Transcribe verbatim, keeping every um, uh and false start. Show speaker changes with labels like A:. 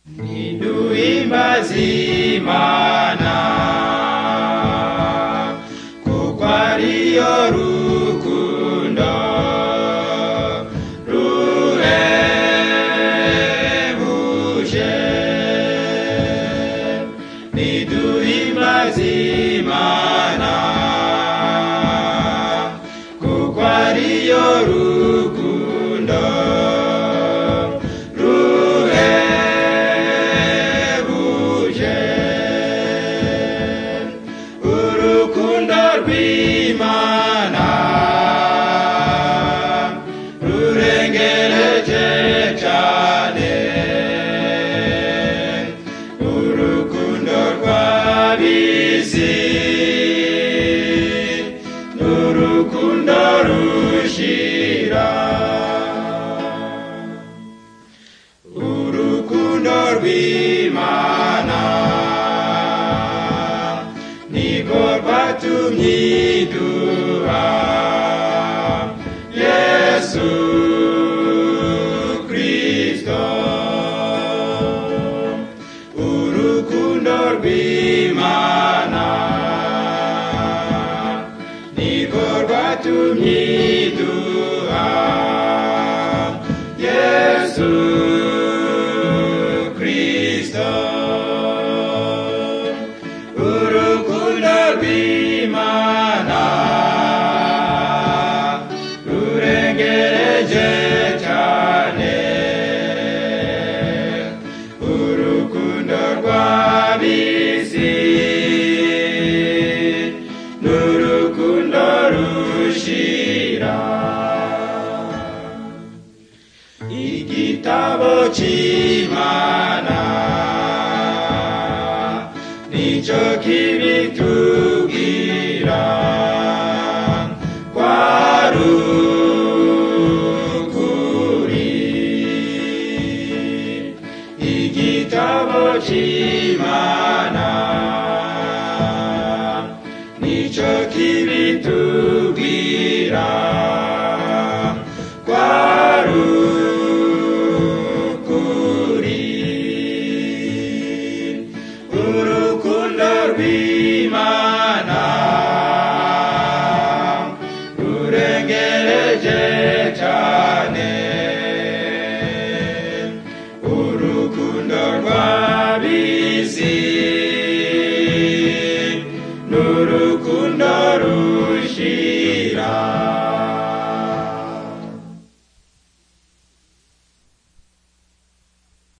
A: niduhimbaze Imana kuko ariyo rukundo ruhebuje. Niduhimbaze Imana kuko ariyo rukundo ruhebuje. Urukundo rw'Imana rurengereje cyane, urukundo rw'ab'isi n'urukundo rushira. Urukundo rw'Imana niko rwatumye iduha Yesu Kristo. Urukundo rw'Imana niko rwatumye iduha Yesu Kristo. Urukundo rw'Imana rurengereje cyane, urukundo rw'ab'isi n'urukundo rushira. Igitabo cy'Imana nicyo kibitubwira kwari ukuri. Igitabo cy'Imana nicyo kibitubwira kwari ukuri. Urukundo rw'Imana rurengereje cyane, urukundo rw'ab'isi